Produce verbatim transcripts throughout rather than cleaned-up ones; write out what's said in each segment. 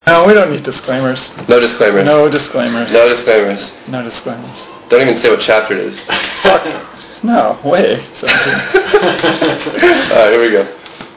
No, we don't need disclaimers. No disclaimers. No disclaimers. No disclaimers. No disclaimers. Don't even say what chapter it is. Fuck. No, way. Alright, here we go.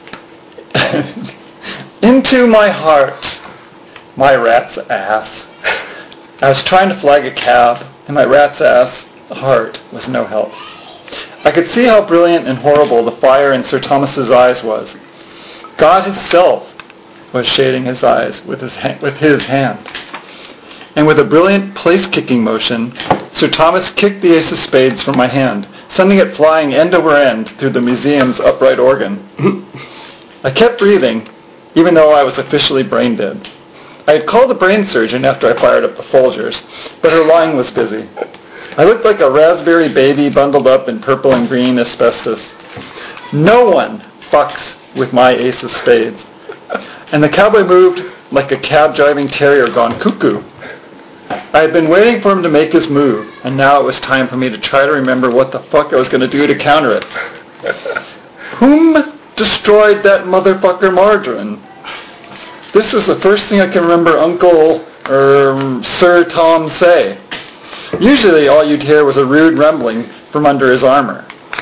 Into my heart, my rat's ass. I was trying to flag a cab, and my rat's ass heart was no help. I could see how brilliant and horrible the fire in Sir Thomas's eyes was. God himself was shading his eyes with his, ha- with his hand. And with a brilliant place-kicking motion, Sir Thomas kicked the ace of spades from my hand, sending it flying end over end through the museum's upright organ. I kept breathing, even though I was officially brain dead. I had called the brain surgeon after I fired up the Folgers, but her line was busy. I looked like a raspberry baby bundled up in purple and green asbestos. No one fucks with my ace of spades. And the cowboy moved like a cab-driving terrier gone cuckoo. I had been waiting for him to make his move, and now it was time for me to try to remember what the fuck I was going to do to counter it. Whom destroyed that motherfucker Margarine? This was the first thing I can remember Uncle, er, Sir Tom say. Usually all you'd hear was a rude rumbling from under his armor.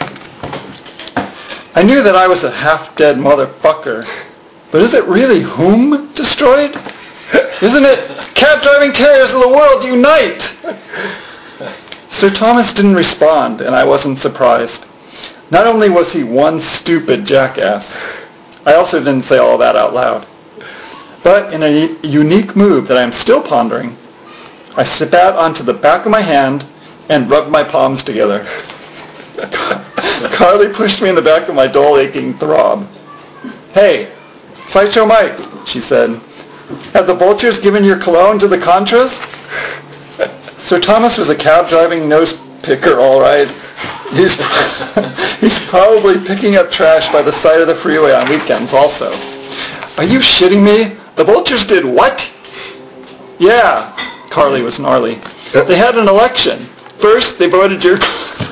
I knew that I was a half-dead motherfucker, but is it really whom destroyed? Isn't it cab-driving terriers of the world unite? Sir Thomas didn't respond, and I wasn't surprised. Not only was he one stupid jackass, I also didn't say all that out loud. But in a unique move that I'm still pondering, I spat onto the back of my hand and rubbed my palms together. Carly pushed me in the back of my dull-aching throb. "Hey, Sideshow Mike," she said, "have the vultures given your cologne to the Contras?" Sir Thomas was a cab-driving nose-picker, all right. He's, he's probably picking up trash by the side of the freeway on weekends also. "Are you shitting me? The vultures did what?" "Yeah," Carly was gnarly. "They had an election. First, they voted your...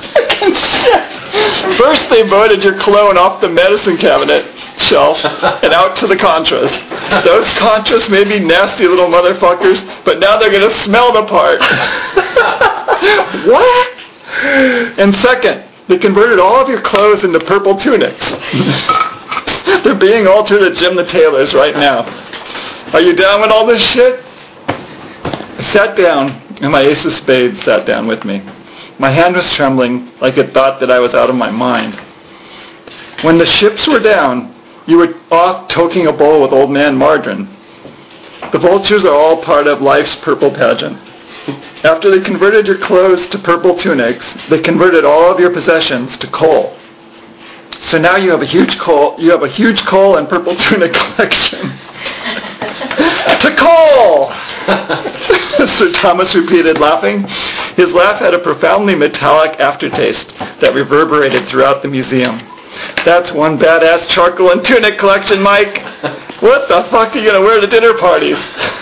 First, they voted your cologne off the medicine cabinet shelf and out to the Contras. Those Contras may be nasty little motherfuckers, but now they're going to smell the part." "What?" "And second, they converted all of your clothes into purple tunics. They're being altered at Jim the Tailor's right now. Are you down with all this shit?" I sat down, and my ace of spades sat down with me. My hand was trembling like it thought that I was out of my mind. "When the ships were down, you were off toking a bowl with old man Margarine. The vultures are all part of life's purple pageant. After they converted your clothes to purple tunics, they converted all of your possessions to coal. So now you have a huge coal, you have a huge coal and purple tunic collection." "To coal!" Sir Thomas repeated, laughing. His laugh had a profoundly metallic aftertaste that reverberated throughout the museum. "That's one badass charcoal and tunic collection, Mike. What the fuck are you going to wear to dinner parties?"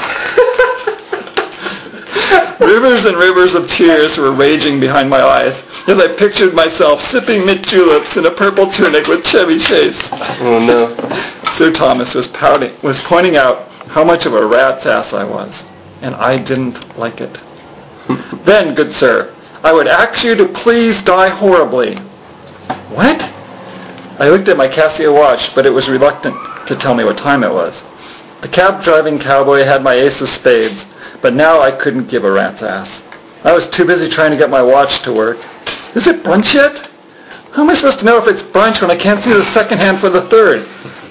Rivers and rivers of tears were raging behind my eyes as I pictured myself sipping mint juleps in a purple tunic with Chevy Chase. Oh no. Sir Thomas was pouting, was pointing out how much of a rat's ass I was, and I didn't like it. "Then, good sir, I would ask you to please die horribly." "What?" I looked at my Casio watch, but it was reluctant to tell me what time it was. The cab-driving cowboy had my ace of spades, but now I couldn't give a rat's ass. I was too busy trying to get my watch to work. "Is it brunch yet? How am I supposed to know if it's brunch when I can't see the second hand for the third?"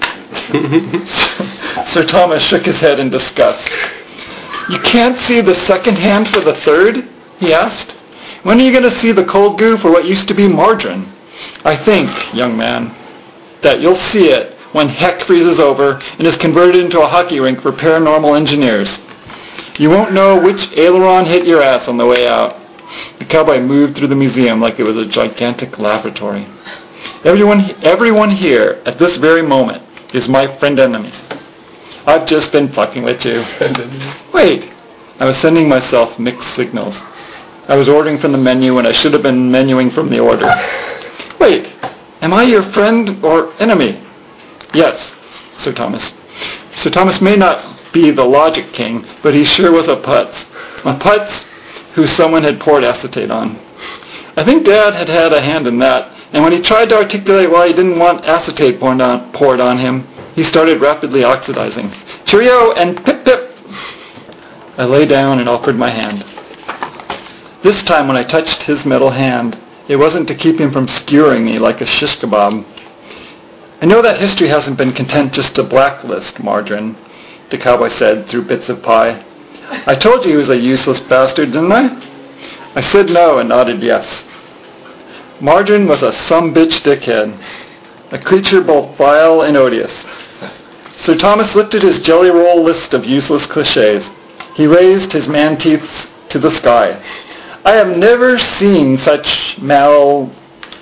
Sir Thomas shook his head in disgust. "You can't see the second hand for the third?" he asked. "When are you going to see the cold goo for what used to be margarine? I think, young man, that you'll see it when heck freezes over and is converted into a hockey rink for paranormal engineers. You won't know which aileron hit your ass on the way out." The cowboy moved through the museum like it was a gigantic laboratory. Everyone, everyone here at this very moment is my friend enemy. I've just been fucking with you. Wait, I was sending myself mixed signals. I was ordering from the menu when I should have been menuing from the order. Wait, am I your friend or enemy? Yes, Sir Thomas. Sir Thomas may not be the logic king, but he sure was a putz. A putz who someone had poured acetate on. I think Dad had had a hand in that, and when he tried to articulate why he didn't want acetate poured on, poured on him, he started rapidly oxidizing. Cheerio and pip-pip! I lay down and offered my hand. This time when I touched his metal hand, it wasn't to keep him from skewering me like a shish kebab. I know that history hasn't been content just to blacklist Margarine, the cowboy said through bits of pie. I told you he was a useless bastard, didn't I? I said no and nodded yes. Margarine was a some-bitch dickhead, a creature both vile and odious. Sir Thomas lifted his jelly roll list of useless cliches. He raised his man teeth to the sky. I have never seen such malevolence.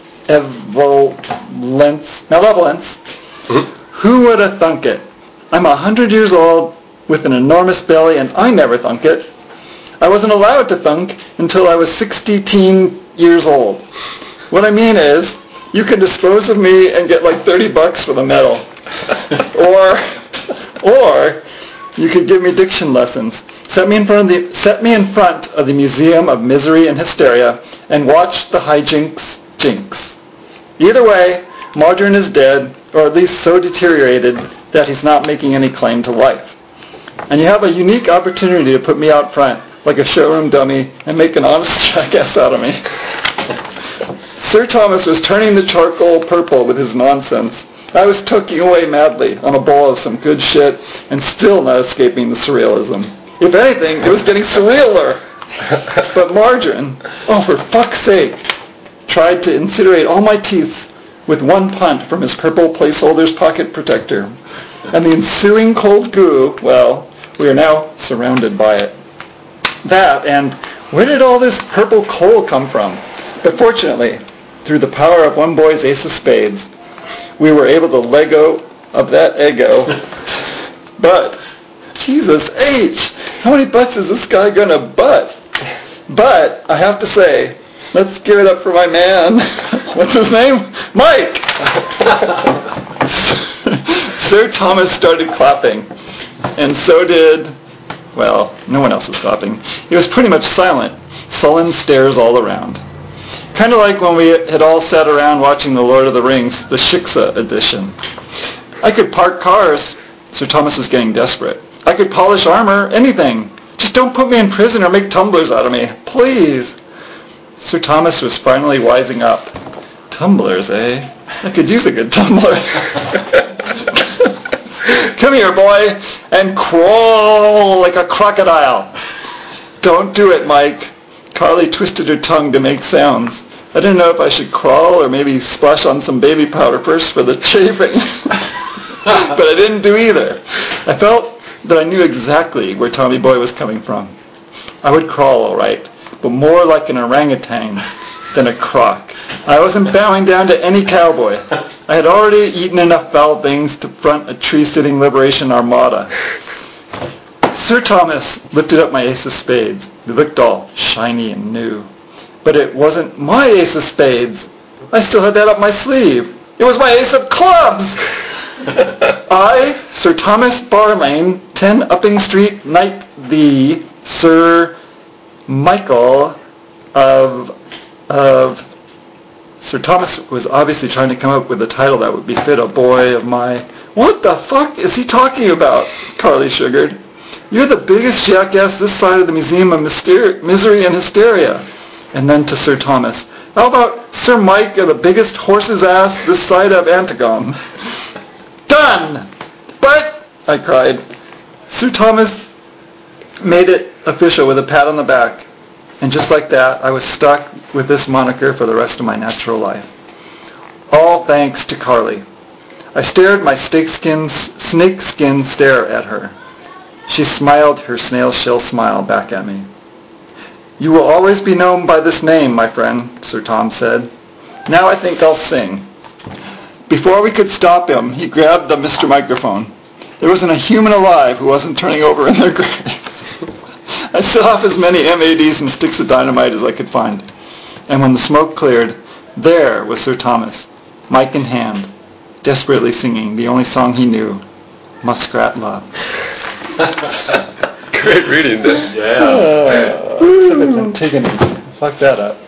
Malevolence. Mm-hmm. Who would have thunk it? I'm a hundred years old with an enormous belly, and I never thunk it. I wasn't allowed to thunk until I was sixty-teen years old. What I mean is, you can dispose of me and get like thirty bucks for the medal. or, or, you could give me diction lessons. Set me in front of the, set me in front of the Museum of Misery and Hysteria and watch the hijinks jinx. Either way, Margarine is dead, or at least so deteriorated that he's not making any claim to life. And you have a unique opportunity to put me out front, like a showroom dummy, and make an honest jackass out of me. Sir Thomas was turning the charcoal purple with his nonsense. I was tucking away madly on a bowl of some good shit and still not escaping the surrealism. If anything, it was getting surrealer. But Margarine, oh for fuck's sake, tried to incinerate all my teeth with one punt from his purple placeholder's pocket protector. And the ensuing cold goo, well, we are now surrounded by it. That, and where did all this purple coal come from? But fortunately, through the power of one boy's ace of spades, we were able to Lego of that ego. But, Jesus H, how many butts is this guy gonna butt? But, I have to say, let's give it up for my man. What's his name? Mike! Sir Thomas started clapping, and so did, well, no one else was clapping. It was pretty much silent, sullen stares all around. Kind of like when we had all sat around watching The Lord of the Rings, the Shiksa edition. I could park cars. Sir Thomas was getting desperate. I could polish armor, anything. Just don't put me in prison or make tumblers out of me. Please. Sir Thomas was finally wising up. Tumblers, eh? I could use a good tumbler. Come here, boy, and crawl like a crocodile. Don't do it, Mike. Carly twisted her tongue to make sounds. I didn't know if I should crawl or maybe splash on some baby powder first for the chafing. But I didn't do either. I felt that I knew exactly where Tommy Boy was coming from. I would crawl, all right, but more like an orangutan than a croc. I wasn't bowing down to any cowboy. I had already eaten enough foul things to front a tree-sitting liberation armada. Sir Thomas lifted up my ace of spades. It looked all shiny and new. But it wasn't my ace of spades. I still had that up my sleeve. It was my ace of clubs! I, Sir Thomas Barlane, ten Upping Street, Knight the Sir Michael of... of... Sir Thomas was obviously trying to come up with a title that would befit a boy of my... What the fuck is he talking about? Carly sugared. You're the biggest jackass this side of the Museum of Myster- Misery and Hysteria. And then to Sir Thomas. How about Sir Mike are the biggest horse's ass this side of Antigone? Done! But, I cried, Sir Thomas made it official with a pat on the back. And just like that, I was stuck with this moniker for the rest of my natural life. All thanks to Carly. I stared my snakeskin, snakeskin stare at her. She smiled her snail shell smile back at me. You will always be known by this name, my friend, Sir Tom said. Now I think I'll sing. Before we could stop him, he grabbed the Mister Microphone. There wasn't a human alive who wasn't turning over in their grave. I set off as many M A Ds and sticks of dynamite as I could find. And when the smoke cleared, there was Sir Thomas, mic in hand, desperately singing the only song he knew, Muskrat Love. Great reading then. Yeah. Uh, except it's Antigone. Fuck that up.